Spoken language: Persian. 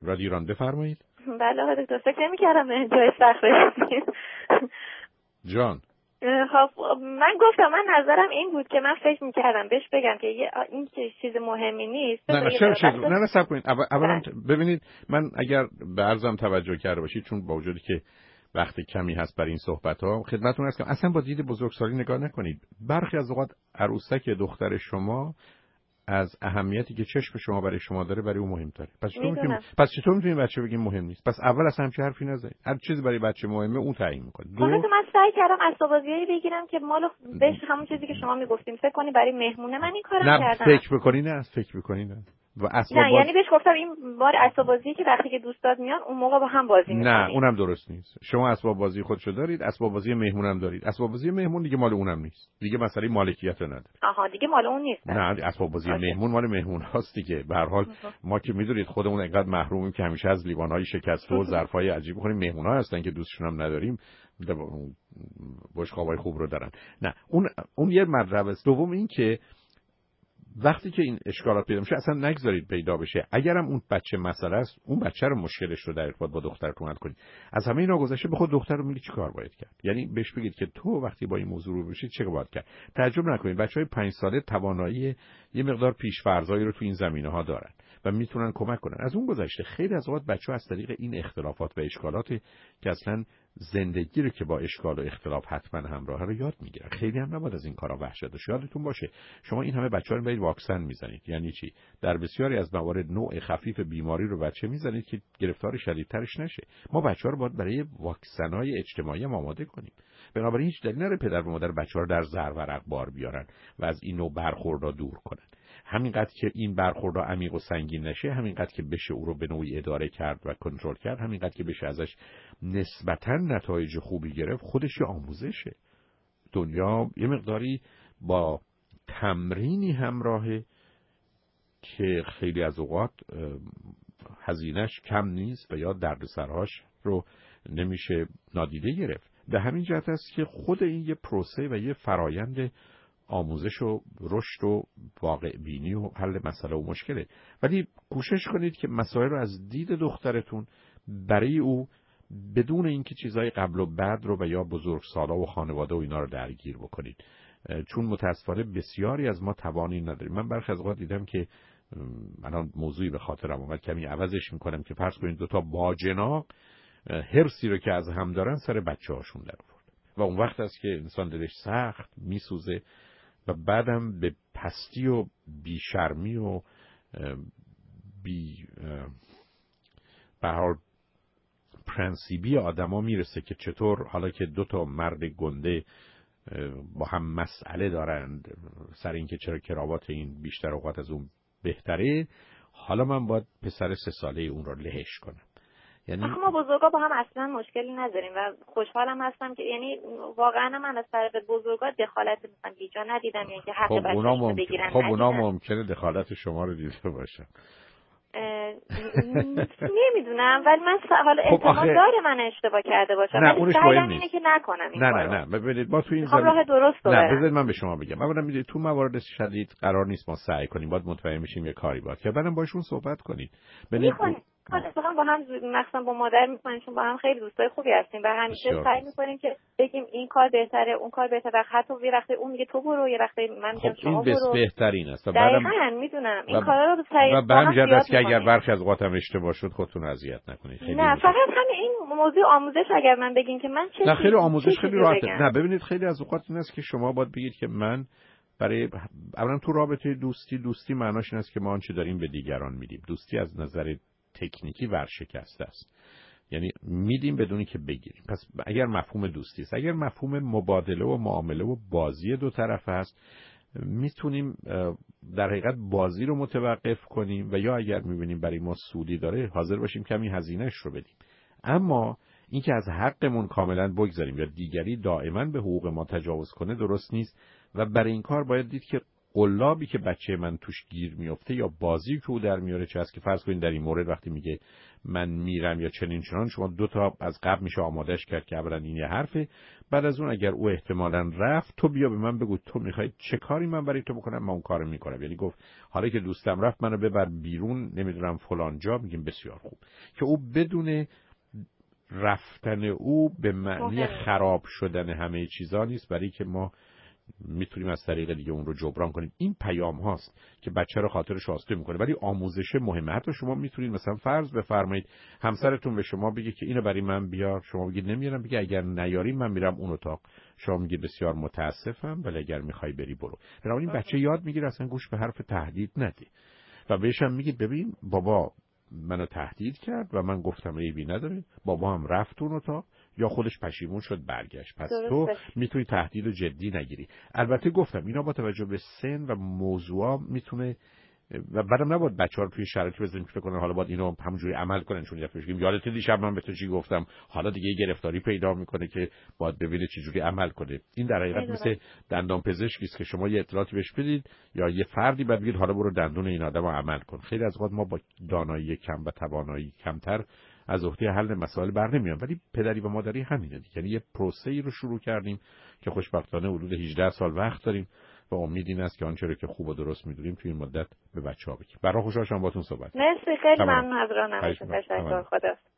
رادیو ایران، بفرمایید. بله آقای دکتر، فکر نمی‌کردم جای سخت رسیدین. جان خب من گفتم، من نظرم این بود که من فکر می‌کردم بهش بگم که این چیز مهمی نیست. نه صبر کنید. اولا ببینید، من اگر به عرضم توجه کرده باشید، چون با وجودی که وقت کمی هست برای این صحبت‌ها، خدمتتون هست که اصلا با دید بزرگسالی نگاه نکنید. برخی از اوقات عروسک دختر شما از اهمیتی که چشم شما برای شما داره برای اون مهم‌تره. پس چطور می‌تونید بچه بگیم مهم نیست؟ پس اول اصلا همچین حرفی نزنید. هر چیزی برای بچه مهمه اون تعیین می‌کنه. من سعی کردم اسباب‌بازیایی بگیرم که مال بهش همون چیزی که شما میگفتین، فکر کنی برای مهمونه من این کارو کردم. فکر بکنی نه. نه یعنی بهش گفتم این بار اسباب‌بازی که وقتی که دوستات میان اون موقع با هم بازی می‌کنیم. نه اونم درست نیست. شما اسباب بازی خودشو دارید، اسباب بازی مهمونم دارید. اسباب بازی مهمون دیگه مال اونم نیست. دیگه مسئله مالکیت نداره. آها دیگه مال اون نیست. نه اسباب بازی مهمون مال مهمون هاست دیگه. به هر حال ما که میدونید خودمون اینقدر محرومیم که همیشه از لیوان‌های شکسته و ظرفای عجیب می‌خوریم. مهمون‌ها هستن که دوستشون هم نداریم. بشقابای خوب رو دارن. نه اون یه مطلب است. دوم این که وقتی که این اشکالات پیدا میشه اصلا نگذارید پیدا بشه. اگرم اون بچه مسئله است، اون بچه رو مشکلش رو در ارتباط با دخترتون حل کنید. از همه اینا گذشته به خود دختر رو میگید چیکار باید کرد. یعنی بهش بگید که تو وقتی با این موضوع رو بشید چه باید کرد. تعجب نکنید بچهای 5 ساله توانایی یه مقدار پیش‌فرضایی رو تو این زمینه‌ها دارن و میتونن کمک کنن. از اون گذشته خیلی از اوقات بچه‌ها از طریق این اختلافات و اشکالات که اصلا زندگی رو که با اشکال و اختلاف حتما همراهه رو یاد میگیرن. خیلی هم نباید از این کارا وحشت داشت. یادتون باشه شما این همه بچه‌ها رو برید واکسن میزنید. یعنی چی؟ در بسیاری از موارد نوع خفیف بیماری رو بچه میزنید که گرفتار شدیدترش نشه. ما بچه‌ها رو باید برای واکسن‌های اجتماعی آماده کنیم. بنابراین هیچ دلیلی نداره پدر و مادر بچه‌ها رو در زرورق بار بیارن و از این نوع برخوردها دور کنن. همینقدر که این برخوردها عمیق و سنگین نشه، همینقدر که بشه او رو به نوعی اداره کرد و کنترل کرد، همینقدر که بشه ازش نسبتاً نتایج خوبی گرفت، خودش یه آموزشه. دنیا یه مقداری با تمرینی همراهه که خیلی از اوقات هزینه‌اش کم نیست و یا دردسرهاش رو نمیشه نادیده گرفت. به همین جهت است که خود این یه پروسه و یه فرایند آموزش و رشد و واقع بینی و حل مسئله و مشکله. ولی کوشش کنید که مسائل رو از دید دخترتون برای او بدون اینکه چیزای قبل و بعد رو و یا بزرگسالا و خانواده و اینا رو درگیر بکنید، چون متاسفانه بسیاری از ما توانی نداریم. من برخی از اوقات دیدم که الان موضوعی به خاطرم اومد، کمی عوضش میکنم، که فرض کنید دو تا باجناق هرسی رو که از هم دارن سر بچه‌هاشون در آورد و اون وقت است که انسان دلش سخت میسوزه و بعدم به پستی و بیشرمی و به هر پرنسیبی آدما میرسه که چطور حالا که دو تا مرد گنده با هم مسئله دارند سر این که چرا کراوات این بیشتر اوقات از اون بهتره، حالا من باید پسر 3 ساله اون رو لهش کنم. یعنی ما بزرگا با هم اصلا مشکلی نداریم و خوشحالم هستم که یعنی واقعا من از طرف بزرگا دخالت مثلا بیجا ندیدم، یعنی که حق بچه‌ها بگیرن. خب اونا ممکنه دخالت شما رو دیده باشن. نمیدونم، ولی من حالا احتمال داره من اشتباه کرده باشم. نه اونش مهم نیست. اینه که نکنم این کارو. نه ببینید ما تو این راه درست نه بذارید من به شما بگم. اولا میدونید تو موارد شدید قرار نیست ما سعی کنیم، باید مطمئن بشیم یه کاری باید که بعدم باشون صحبت کنید. اتفاقا با هم مثلا با مادر میکنیم، چون با هم خیلی دوستای خوبی هستیم و همیشه سعی میکنیم که بگیم این کار بهتره اون کار بهتره و حتی یه وقتی اون میگه تو برو، یه وقتی من میگم شما برو. این بهترین است. دقیقاً میدونم این کارا رو و به همین جهت است که اگر برخی از اوقات هم اشتباه شد خودتون اذیت نکنید. نه فقط همین این موضوع آموزش اگر من بگین که من چه خیلی آموزش خیلی راحته. نه ببینید خیلی از اوقات این است که شما باید بگید که من برای اولا تو رابطه دوستی معناش این است که ما آنچه داریم به دیگران میدیم. دوستی از نظر تکنیکی ورشکسته است، یعنی میدیم بدونی که بگیریم. پس اگر مفهوم دوستی است، اگر مفهوم مبادله و معامله و بازی دو طرفه است، میتونیم در حقیقت بازی رو متوقف کنیم و یا اگر میبینیم برای ما سودی داره حاضر باشیم کمی هزینهش رو بدیم. اما اینکه از حقمون کاملا بگذاریم یا دیگری دائما به حقوق ما تجاوز کنه درست نیست و برای این کار باید دید که قلابی که بچه من توش گیر میفته یا بازی که او در میاره، چه هست که فرض کنید در این مورد وقتی میگه من میرم یا چنین چنان، شما 2 تا از قبل میشه آمادش کرد که اولا این یه حرفه، بعد از اون اگر او احتمالاً رفت تو بیا به من بگو تو میخوای چه کاری من برای تو بکنم، من اون کارو میکنم. یعنی گفت حالا که دوستم رفت منو ببر بیرون نمیدونم فلان جا، میگیم بسیار خوب، که او بدون رفتن او به معنی خراب شدن همه چیزا نیست، برای که ما میتونیم از طریق دیگه اون رو جبران کنیم. این پیام هاست که بچه رو خاطرش آسوده میکنه. ولی آموزش مهمه. حتی شما میتونید مثلا فرض بفرمایید همسرتون به شما بگه که اینو برای من بیار، شما بگید نمیارم، بگه اگر نیاری من میرم اون اتاق، شما میگید بسیار متاسفم ولی اگر میخوای بری برو. بنابراین بچه یاد میگیره اصلا گوش به حرف تهدید نده و بهش هم میگید ببین بابا منو تهدید کرد و من گفتم عیبی نداره، بابا هم رفت اون اتاق یا خودش پشیمون شد برگشت، پس تو میتونی تهدید رو جدی نگیری. البته گفتم اینا با توجه به سن و موضوع میتونه و بعدم نباید بچه‌ها رو توی شرایطی بذاریم که فکر کنن حالا باید اینو همونجوری عمل کنن، چون یه بگیم یادت دیشب من به تو چی گفتم، حالا دیگه گرفتاری پیدا میکنه که باید ببینه چه جوری عمل کنه. این در حقیقت مثل دندان پزشکی است که شما یه اطلاعاتی بهش بدید یا یه فردی بعد بگید حالا برو دندون این آدمو عمل کن. خیلی از اوقات ما با دانایی کم و توانایی کمتر از عهده حل مسائل برنمیام، ولی پدری و مادری همینه دیگه. یعنی یه پروسه‌ای رو شروع کردیم که خوشبختانه حدود 18 سال وقت داریم و امید این است که آنچه رو که خوب و درست می‌دونیم توی این مدت به بچه‌ها بگیم. برای خوشحال شدم باهاتون صحبت. مرسی، خیلی ممنون از راهنماییتون. تشکر. خدا